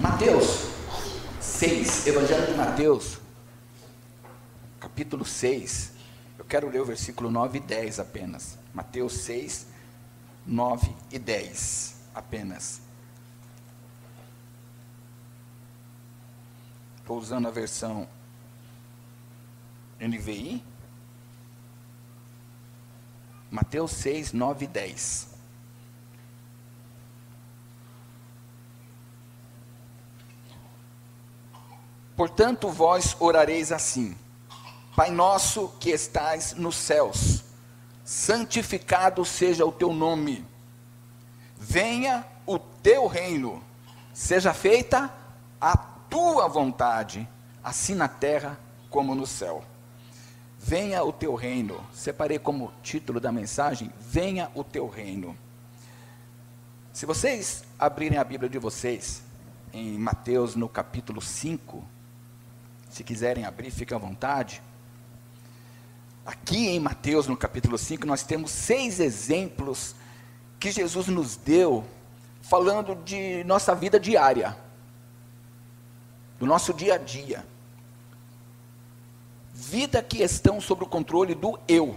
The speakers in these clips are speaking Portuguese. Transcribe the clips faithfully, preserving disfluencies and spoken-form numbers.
Mateus seis, Evangelho de Mateus, capítulo seis, eu quero ler o versículo nove e dez apenas. Mateus seis, nove e dez apenas. Estou usando a versão N V I. Mateus seis, nove e dez. Portanto, vós orareis assim: Pai nosso que estais nos céus, santificado seja o teu nome. Venha o teu reino, seja feita a tua vontade, assim na terra como no céu. Venha o teu reino. Separei como título da mensagem: Venha o teu reino. Se vocês abrirem a Bíblia de vocês em Mateus no capítulo cinco, se quiserem abrir, fiquem à vontade. Aqui em Mateus no capítulo cinco nós temos seis exemplos que Jesus nos deu, falando de nossa vida diária, do nosso dia a dia. Vida que estão sob o controle do eu.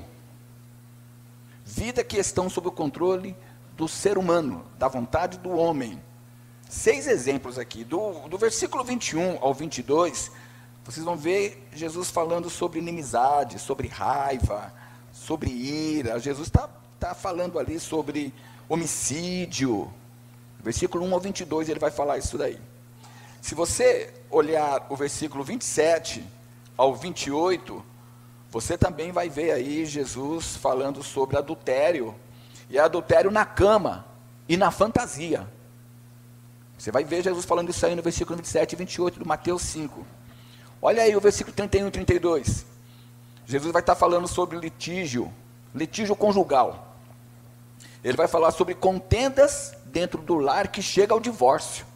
Vida que estão sob o controle do ser humano, da vontade do homem. Seis exemplos aqui, do, do versículo vinte e um ao vinte e dois, vocês vão ver Jesus falando sobre inimizade, sobre raiva, sobre ira. Jesus está tá falando ali sobre homicídio. Versículo um ao vinte e dois, ele vai falar isso daí. Se você olhar o versículo vinte e sete ao vinte e oito, você também vai ver aí Jesus falando sobre adultério, e adultério na cama e na fantasia. Você vai ver Jesus falando isso aí no versículo vinte e sete e vinte e oito do Mateus cinco. Olha aí o versículo trinta e um e trinta e dois. Jesus vai estar falando sobre litígio, litígio conjugal. Ele vai falar sobre contendas dentro do lar que chega ao divórcio.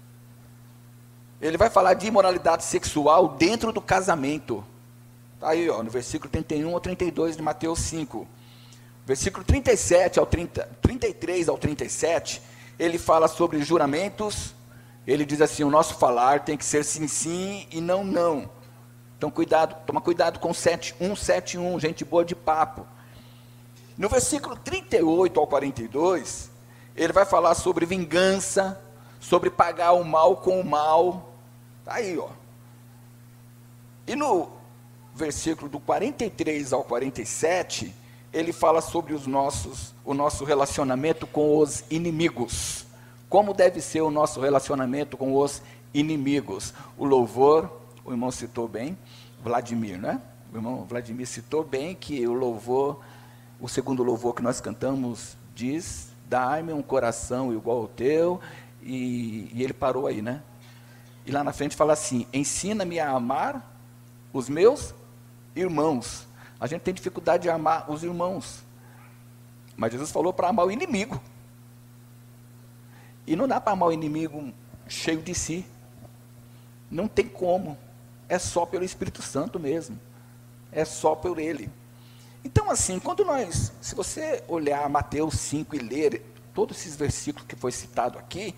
Ele vai falar de imoralidade sexual dentro do casamento. Está aí, ó, no versículo trinta e um ao trinta e dois de Mateus cinco. Versículo trinta e sete ao trinta, trinta e três ao trinta e sete, ele fala sobre juramentos. Ele diz assim: o nosso falar tem que ser sim, sim e não, não. Então, cuidado, toma cuidado com sete um, sete um, gente boa de papo. No versículo trinta e oito ao quarenta e dois, ele vai falar sobre vingança, sobre pagar o mal com o mal. Está aí, ó. E no versículo do quarenta e três ao quarenta e sete, ele fala sobre os nossos, o nosso relacionamento com os inimigos. Como deve ser o nosso relacionamento com os inimigos. O louvor, o irmão citou bem, Vladimir, né? O irmão Vladimir citou bem que o louvor, o segundo louvor que nós cantamos, diz: dá-me um coração igual ao teu, e, e ele parou aí, né? E lá na frente fala assim: ensina-me a amar os meus irmãos. A gente tem dificuldade de amar os irmãos, mas Jesus falou para amar o inimigo. E não dá para amar o inimigo cheio de si. Não tem como. É só pelo Espírito Santo mesmo. É só por Ele. Então, assim, quando nós, se você olhar Mateus cinco e ler todos esses versículos que foi citado aqui,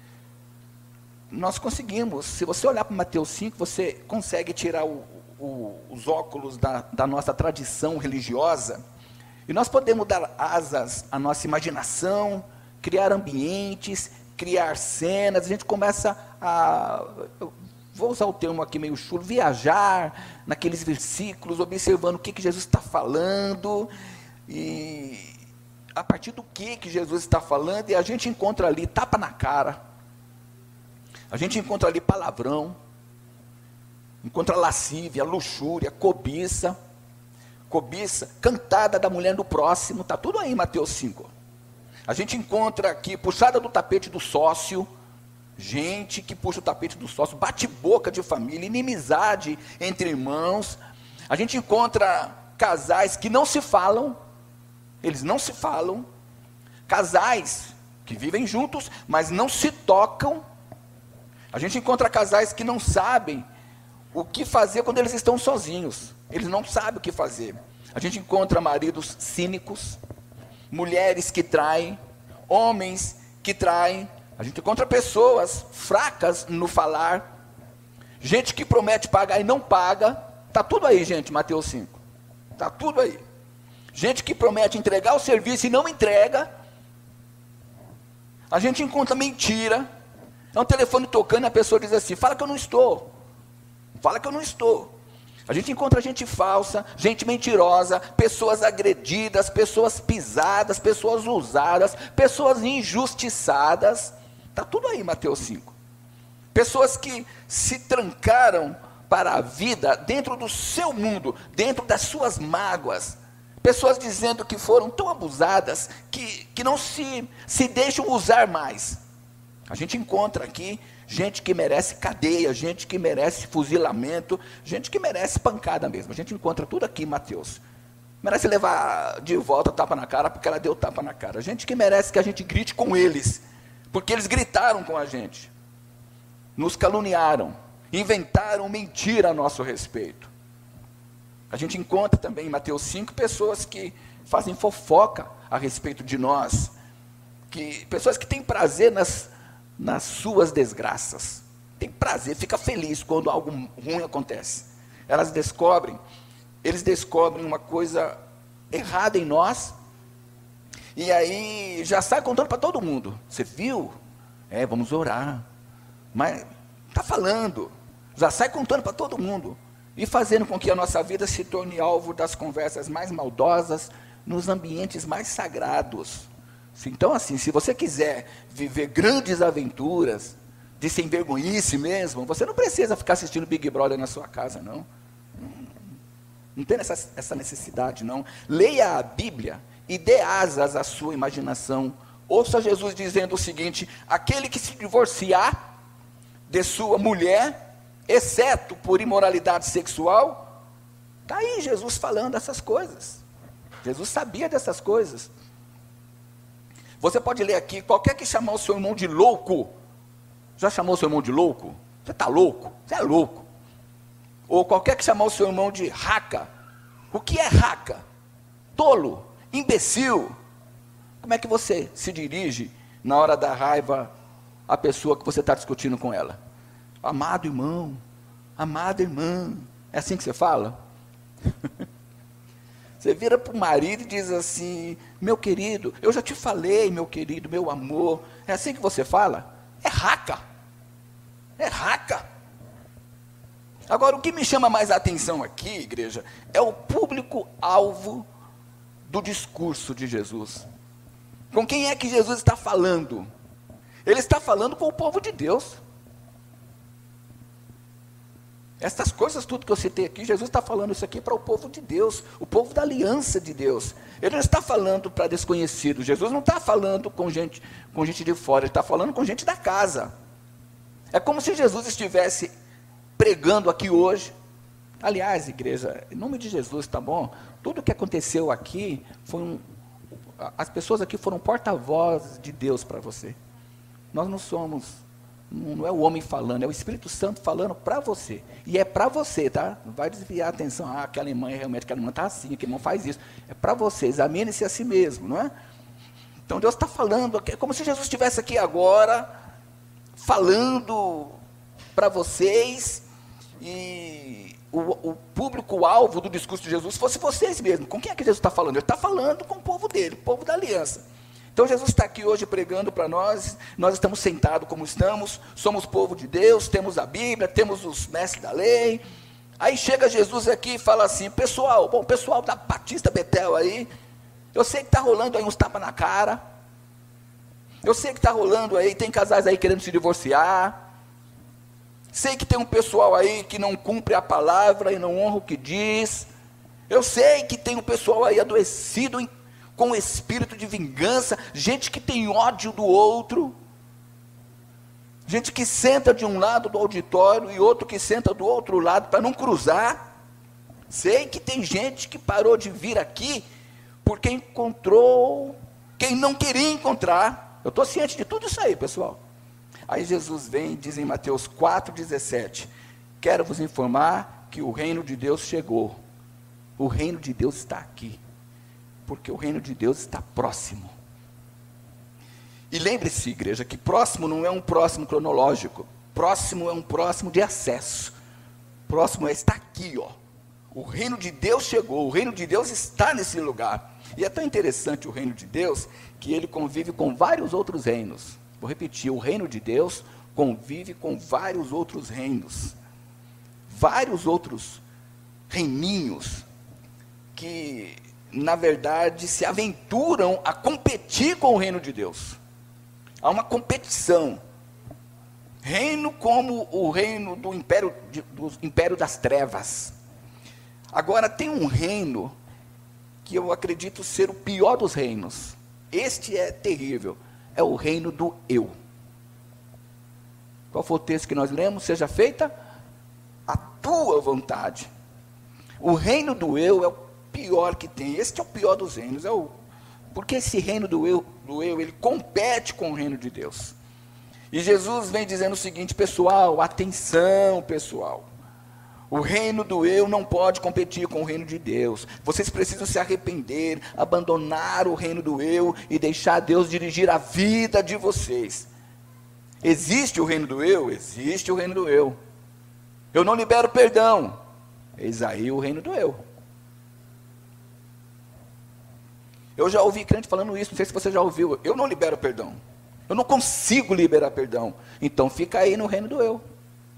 nós conseguimos, se você olhar para Mateus cinco, você consegue tirar o, o, os óculos da, da nossa tradição religiosa, e nós podemos dar asas à nossa imaginação, criar ambientes, criar cenas. A gente começa a, vou usar o termo aqui meio chulo, viajar naqueles versículos, observando o que, que Jesus está falando, e a partir do que, que Jesus está falando, e a gente encontra ali tapa na cara, a gente encontra ali palavrão, encontra lascívia, luxúria, cobiça, cobiça, cantada da mulher do próximo, está tudo aí em Mateus cinco. A gente encontra aqui puxada do tapete do sócio, gente que puxa o tapete do sócio, bate-boca de família, inimizade entre irmãos. A gente encontra casais que não se falam, eles não se falam, casais que vivem juntos, mas não se tocam. A gente encontra casais que não sabem o que fazer quando eles estão sozinhos, eles não sabem o que fazer. A gente encontra maridos cínicos, mulheres que traem, homens que traem. A gente encontra pessoas fracas no falar, gente que promete pagar e não paga. Está tudo aí, gente, Mateus cinco. Está tudo aí. Gente que promete entregar o serviço e não entrega. A gente encontra mentira. É um telefone tocando e a pessoa diz assim, fala que eu não estou. Fala que eu não estou. A gente encontra gente falsa, gente mentirosa, pessoas agredidas, pessoas pisadas, pessoas usadas, pessoas injustiçadas. Está tudo aí, Mateus cinco. Pessoas que se trancaram para a vida dentro do seu mundo, dentro das suas mágoas. Pessoas dizendo que foram tão abusadas, que, que não se, se deixam usar mais. A gente encontra aqui gente que merece cadeia, gente que merece fuzilamento, gente que merece pancada mesmo. A gente encontra tudo aqui em Mateus. Merece levar de volta tapa na cara, porque ela deu tapa na cara. Gente que merece que a gente grite com eles, porque eles gritaram com a gente. Nos caluniaram, inventaram mentira a nosso respeito. A gente encontra também em Mateus cinco pessoas que fazem fofoca a respeito de nós, que, pessoas que têm prazer nas, nas suas desgraças, tem prazer, fica feliz quando algo ruim acontece. Elas descobrem, eles descobrem uma coisa errada em nós, e aí já sai contando para todo mundo. Você viu? É, vamos orar. Mas está falando, já sai contando para todo mundo. E fazendo com que a nossa vida se torne alvo das conversas mais maldosas, nos ambientes mais sagrados. Então, assim, se você quiser viver grandes aventuras, de sem vergonhice mesmo, você não precisa ficar assistindo Big Brother na sua casa, não. Não tem essa, essa necessidade, não. Leia a Bíblia e dê asas à sua imaginação. Ouça Jesus dizendo o seguinte, aquele que se divorciar de sua mulher, exceto por imoralidade sexual, está aí Jesus falando essas coisas. Jesus sabia dessas coisas. Você pode ler aqui, qualquer que chamar o seu irmão de louco, já chamou o seu irmão de louco? Você está louco? Você é louco. Ou qualquer que chamar o seu irmão de raca. O que é raca? Tolo, imbecil. Como é que você se dirige na hora da raiva à pessoa que você está discutindo com ela? Amado irmão, amada irmã, é assim que você fala? Você vira para o marido e diz assim, meu querido, eu já te falei, meu querido, meu amor, é assim que você fala? É raca, é raca. Agora, o que me chama mais a atenção aqui, igreja, é o público-alvo do discurso de Jesus. Com quem é que Jesus está falando? Ele está falando com o povo de Deus. Essas coisas, tudo que eu citei aqui, Jesus está falando isso aqui para o povo de Deus, o povo da aliança de Deus. Ele não está falando para desconhecidos, Jesus não está falando com gente, com gente de fora, ele está falando com gente da casa. É como se Jesus estivesse pregando aqui hoje. Aliás, igreja, em nome de Jesus, tá bom? Tudo que aconteceu aqui, foi um, as pessoas aqui foram porta-voz de Deus para você. Nós não somos... Não é o homem falando, é o Espírito Santo falando para você. E é para você, tá? Não vai desviar a atenção. Ah, aquela irmã, realmente, aquela irmã está assim, aquele irmão faz isso. É para você, examine-se a si mesmo, não é? Então Deus está falando, é como se Jesus estivesse aqui agora, falando para vocês, e o, o público-alvo do discurso de Jesus fosse vocês mesmos. Com quem é que Jesus está falando? Ele está falando com o povo dele, o povo da aliança. Então Jesus está aqui hoje pregando para nós, nós estamos sentados como estamos, somos povo de Deus, temos a Bíblia, temos os mestres da lei. Aí chega Jesus aqui e fala assim, pessoal, bom, pessoal da Batista Betel aí, eu sei que está rolando aí uns tapas na cara, eu sei que está rolando aí, tem casais aí querendo se divorciar, sei que tem um pessoal aí que não cumpre a palavra e não honra o que diz, eu sei que tem um pessoal aí adoecido em com espírito de vingança, gente que tem ódio do outro, gente que senta de um lado do auditório e outro que senta do outro lado para não cruzar. Sei que tem gente que parou de vir aqui porque encontrou quem não queria encontrar. Eu estou ciente de tudo isso aí, pessoal. Aí Jesus vem e diz em Mateus quatro, dezessete, quero vos informar que o reino de Deus chegou, o reino de Deus está aqui, porque o reino de Deus está próximo. E lembre-se, igreja, que próximo não é um próximo cronológico. Próximo é um próximo de acesso. Próximo é estar aqui, ó. O reino de Deus chegou, o reino de Deus está nesse lugar. E é tão interessante o reino de Deus, que ele convive com vários outros reinos. Vou repetir, o reino de Deus convive com vários outros reinos. Vários outros reininhos que, na verdade, se aventuram a competir com o reino de Deus. Há uma competição. Reino como o reino do império, de, do império das trevas. Agora, tem um reino que eu acredito ser o pior dos reinos. Este é terrível. É o reino do eu. Qual foi o texto que nós lemos? Seja feita a tua vontade. O reino do eu é o pior que tem. Este é o pior dos reinos. É o, porque esse reino do eu, do eu, ele compete com o reino de Deus. E Jesus vem dizendo o seguinte, pessoal, atenção, pessoal. O reino do eu não pode competir com o reino de Deus. Vocês precisam se arrepender, abandonar o reino do eu e deixar Deus dirigir a vida de vocês. Existe o reino do eu? Existe o reino do eu. Eu não libero perdão. Eis aí o reino do eu. Eu já ouvi crente falando isso, não sei se você já ouviu. Eu não libero perdão. Eu não consigo liberar perdão. Então fica aí no reino do eu.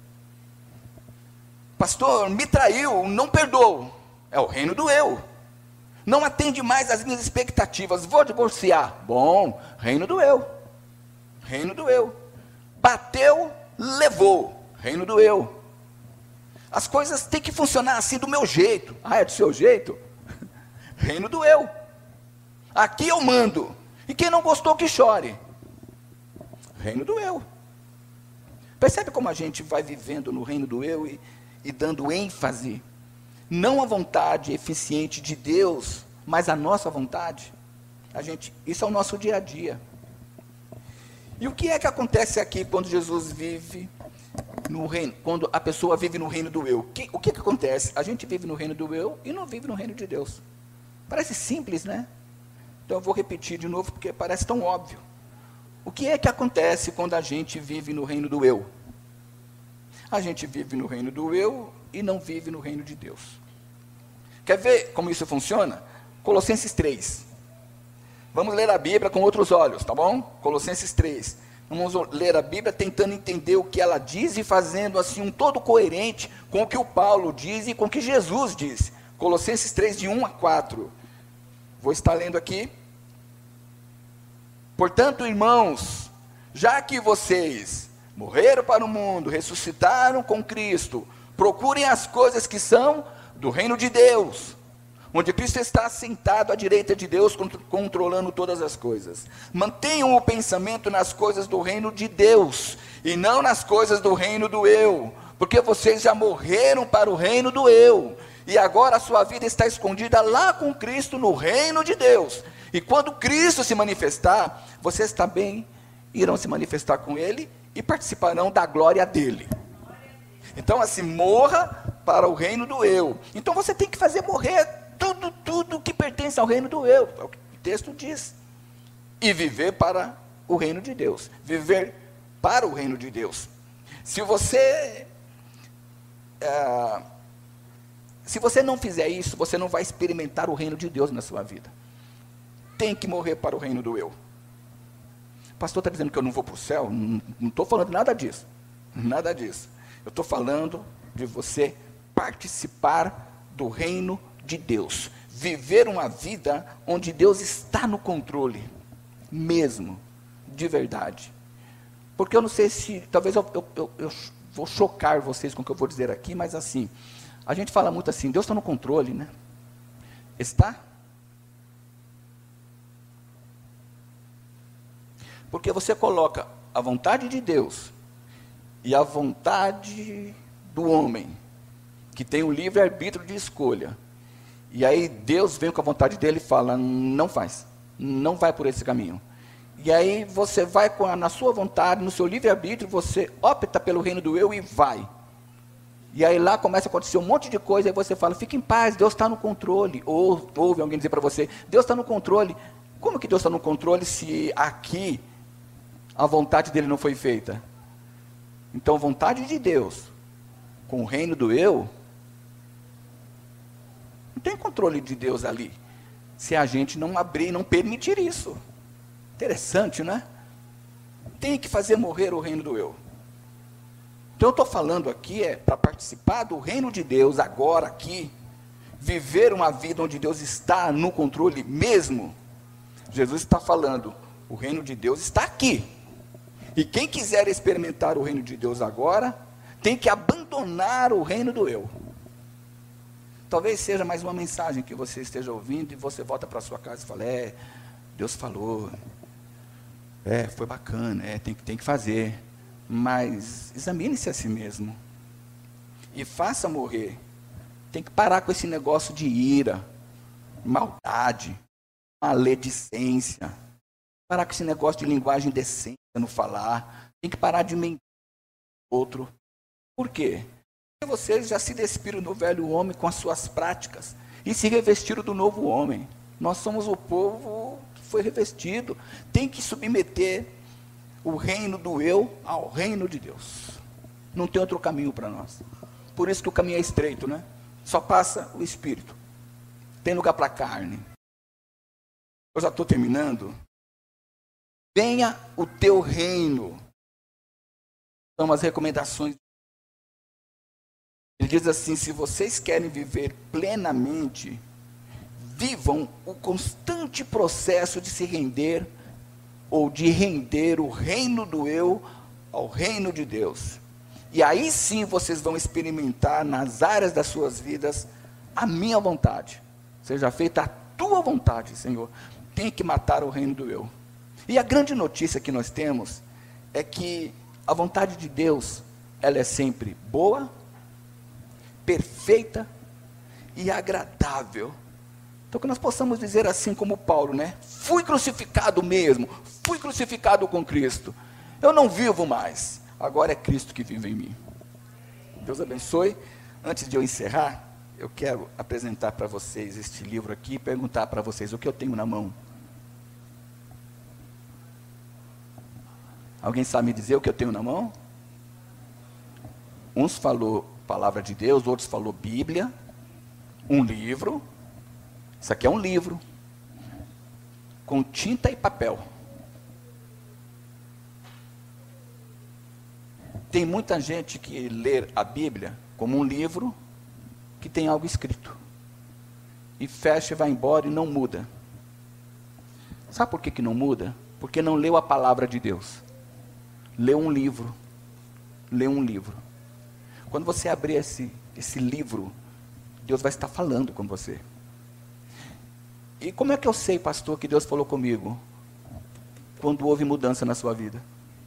Pastor, me traiu, não perdoo. É o reino do eu. Não atende mais às minhas expectativas, vou divorciar. Bom, reino do eu. Reino do eu. Bateu, levou. Reino do eu. As coisas têm que funcionar assim do meu jeito. Ah, é do seu jeito? Reino do eu. Aqui eu mando. E quem não gostou que chore. Reino do eu. Percebe como a gente vai vivendo no reino do eu e, e dando ênfase, não à vontade eficiente de Deus, mas à nossa vontade? A gente, isso é o nosso dia a dia. E o que é que acontece aqui quando Jesus vive no reino, quando a pessoa vive no reino do eu? Que, o que é que acontece? A gente vive no reino do eu e não vive no reino de Deus. Parece simples, né? Então eu vou repetir de novo porque parece tão óbvio. O que é que acontece quando a gente vive no reino do eu? A gente vive no reino do eu e não vive no reino de Deus. Quer ver como isso funciona? Colossenses três. Vamos ler a Bíblia com outros olhos, tá bom? Colossenses três. Vamos ler a Bíblia tentando entender o que ela diz e fazendo assim um todo coerente com o que o Paulo diz e com o que Jesus diz. Colossenses três, de um a quatro. Vou estar lendo aqui. Portanto, irmãos, já que vocês morreram para o mundo, ressuscitaram com Cristo, procurem as coisas que são do reino de Deus, onde Cristo está sentado à direita de Deus, controlando todas as coisas. Mantenham o pensamento nas coisas do reino de Deus, e não nas coisas do reino do eu, porque vocês já morreram para o reino do eu, e agora a sua vida está escondida lá com Cristo no reino de Deus. E quando Cristo se manifestar, vocês também irão se manifestar com Ele e participarão da glória dEle. Então assim, morra para o reino do eu. Então você tem que fazer morrer tudo, tudo que pertence ao reino do eu. É o que o texto diz. E viver para o reino de Deus. Viver para o reino de Deus. Se você... É, se você não fizer isso, você não vai experimentar o reino de Deus na sua vida. Tem que morrer para o reino do eu. O pastor está dizendo que eu não vou para o céu? Não estou falando nada disso. Nada disso. Eu estou falando de você participar do reino de Deus. Viver uma vida onde Deus está no controle. Mesmo. De verdade. Porque eu não sei se... Talvez eu, eu, eu, eu vou chocar vocês com o que eu vou dizer aqui, mas assim... A gente fala muito assim, Deus está no controle, né? Está? Porque você coloca a vontade de Deus e a vontade do homem, que tem o livre-arbítrio de escolha. E aí Deus vem com a vontade dele e fala, não faz, não vai por esse caminho. E aí você vai com a, na sua vontade, no seu livre-arbítrio, você opta pelo reino do eu e vai. E aí lá começa a acontecer um monte de coisa, aí você fala, fica em paz, Deus está no controle. Ou ouve alguém dizer para você, Deus está no controle. Como que Deus está no controle se aqui a vontade dele não foi feita. Então, vontade de Deus com o reino do eu, não tem controle de Deus ali, se a gente não abrir, não permitir isso. Interessante, né? Tem que fazer morrer o reino do eu. Então eu estou falando aqui é para participar do reino de Deus agora aqui, viver uma vida onde Deus está no controle mesmo. Jesus está falando, o reino de Deus está aqui. E quem quiser experimentar o reino de Deus agora, tem que abandonar o reino do eu. Talvez seja mais uma mensagem que você esteja ouvindo e você volta para sua casa e fala, é, Deus falou, é, foi bacana, é, tem, tem que fazer. Mas examine-se a si mesmo e faça morrer. Tem que parar com esse negócio de ira, maldade, maledicência. Parar com esse negócio de linguagem decente no falar. Tem que parar de mentir outro. Por quê? Porque vocês já se despiram do velho homem com as suas práticas e se revestiram do novo homem. Nós somos o povo que foi revestido. Tem que submeter o reino do eu ao reino de Deus. Não tem outro caminho para nós. Por isso que o caminho é estreito, né? Só passa o Espírito. Tem lugar para a carne. Eu já estou terminando. Venha o teu reino. São as recomendações. Ele diz assim, se vocês querem viver plenamente, vivam o constante processo de se render ou de render o reino do eu ao reino de Deus. E aí sim vocês vão experimentar nas áreas das suas vidas a minha vontade. Seja feita a tua vontade, Senhor. Tem que matar o reino do eu. E a grande notícia que nós temos é que a vontade de Deus, ela é sempre boa, perfeita e agradável. Então que nós possamos dizer assim como Paulo, né? Fui crucificado mesmo, fui crucificado com Cristo. Eu não vivo mais, agora é Cristo que vive em mim. Deus abençoe. Antes de eu encerrar, eu quero apresentar para vocês este livro aqui e perguntar para vocês o que eu tenho na mão. Alguém sabe me dizer o que eu tenho na mão? Uns falou palavra de Deus, outros falou Bíblia, um livro. Isso aqui é um livro, com tinta e papel. Tem muita gente que lê a Bíblia como um livro que tem algo escrito. E fecha e vai embora e não muda. Sabe por que que não muda? Porque não leu a palavra de Deus. Leu um livro. Leu um livro. Quando você abrir esse, esse livro, Deus vai estar falando com você. E como é que eu sei, pastor, que Deus falou comigo? Quando houve mudança na sua vida.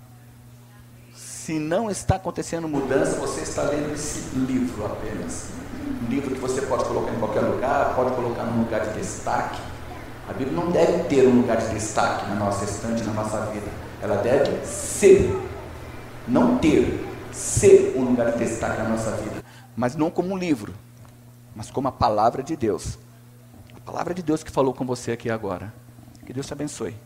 Se não está acontecendo mudança, você está lendo esse livro apenas. Um livro que você pode colocar em qualquer lugar, pode colocar num lugar de destaque. A Bíblia não deve ter um lugar de destaque na nossa estante, na nossa vida. Ela deve ser, não ter, ser um lugar de destaque na nossa vida. Mas não como um livro, mas como a palavra de Deus. A palavra de Deus que falou com você aqui agora. Que Deus te abençoe.